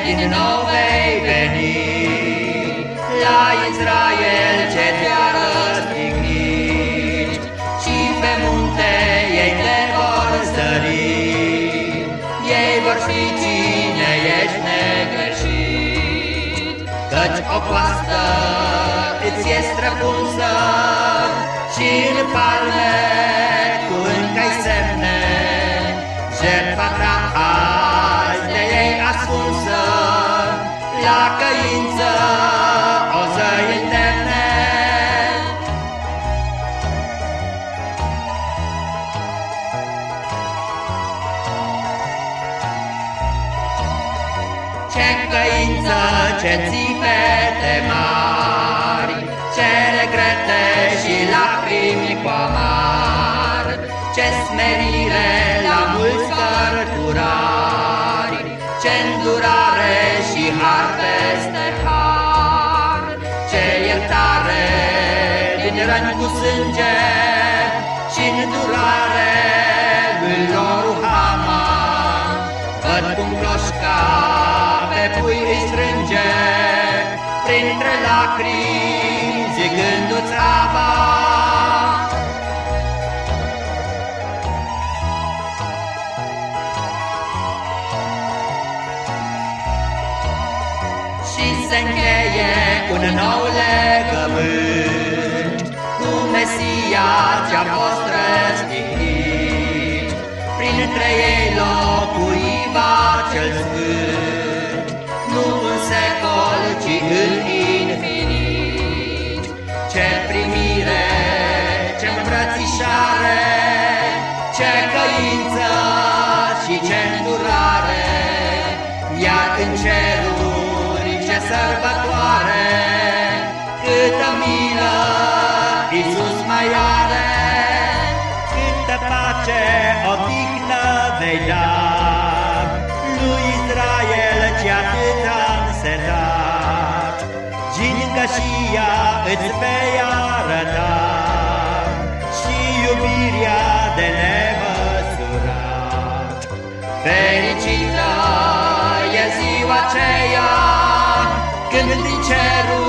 din nou vei veni la Israel ce te-a răstignit, și pe munte ei te vor zări. Ei vor ști cine ești negreșit, căci o coastă îți e străpunsă și în palme tu încă-i semne. Jertfa ta azi de ei ascunsă, la căință o să-i îndemne. Ce căință, ce țipete mari, ce regrete și lacrimi cu amar, ce smerire la mulți cărturari, ce îndurare și har peste har, ce iertare din răni cu sânge și îndurare lui lor Ruhama. Văd cum cloșca pe pui îi strânge, printre lacrimi zicându-ți Aba. Și se încheie un nou legământ cu Mesia ce-a fost răstignit, printre ei locuiva cel sfânt, nu în secol, ci în infinit. Ce primire, ce îmbrățișare, ce căință și ce îndurare, iar în ceruri ce sărbătoare, câtă milă Iisus mai are, câtă pace, odihnă vei da lui Israel ce atât a însetat. Gingășia îți vei arăta și iubirea de nemăsurat. Fericită e ziua aceea când din cerul